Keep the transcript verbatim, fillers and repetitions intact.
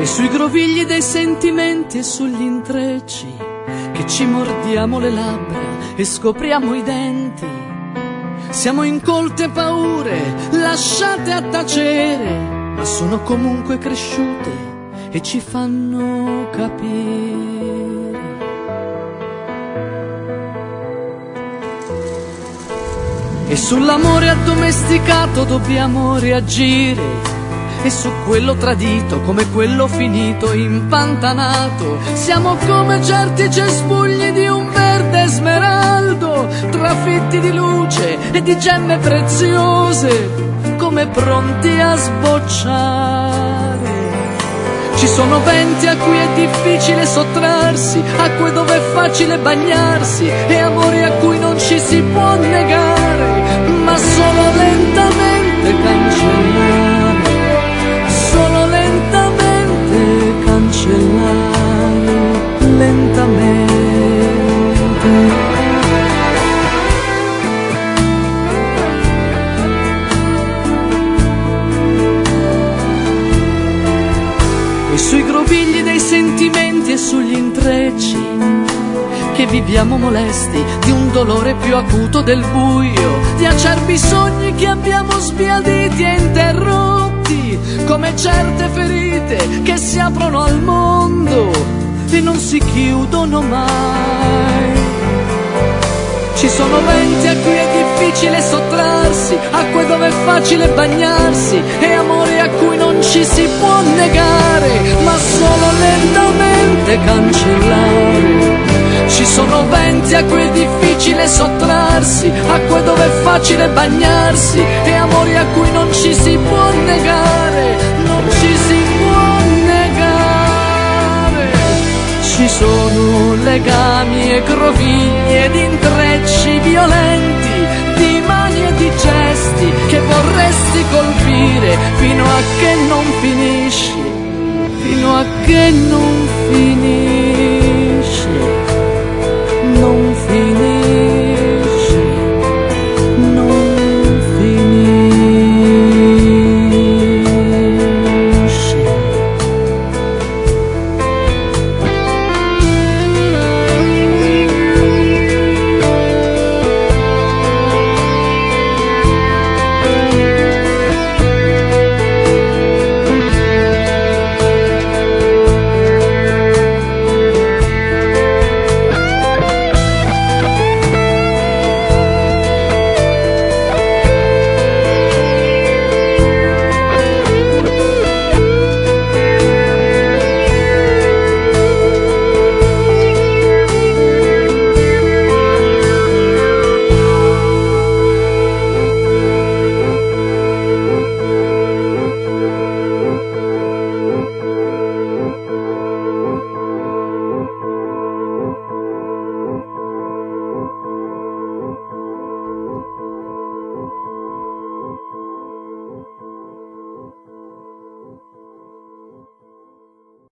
E sui grovigli dei sentimenti e sugli intrecci che ci mordiamo le labbra e scopriamo i denti. Siamo incolte paure lasciate a tacere, ma sono comunque cresciute e ci fanno capire. E sull'amore addomesticato dobbiamo reagire, e su quello tradito come quello finito, impantanato. Siamo come certi cespugli di un verde smeraldo, trafitti di luce e di gemme preziose, come pronti a sbocciare. Ci sono venti a cui è difficile sottrarsi, acque dove è facile bagnarsi, e amori a cui non ci si può negare, ma solo lentamente cancellare. Solo lentamente cancellare, lentamente. E sui grovigli dei sentimenti e sugli intrecci che viviamo molesti di un dolore più acuto del buio, di acerbi sogni che abbiamo sbiaditi e interrotti, come certe ferite che si aprono al mondo e non si chiudono mai. Ci sono venti a cui è difficile sottrarsi, acque dove è facile bagnarsi, e amori a cui non ci si può negare, ma solo lentamente cancellare. Ci sono venti a cui è difficile sottrarsi, acque dove è facile bagnarsi, e amori a cui non ci si può negare, non ci si può negare. Ci sono legami e grovigli ed intrecci violenti, di mani e di gesti che vorresti colpire fino a che non finisci, fino a che non finisci.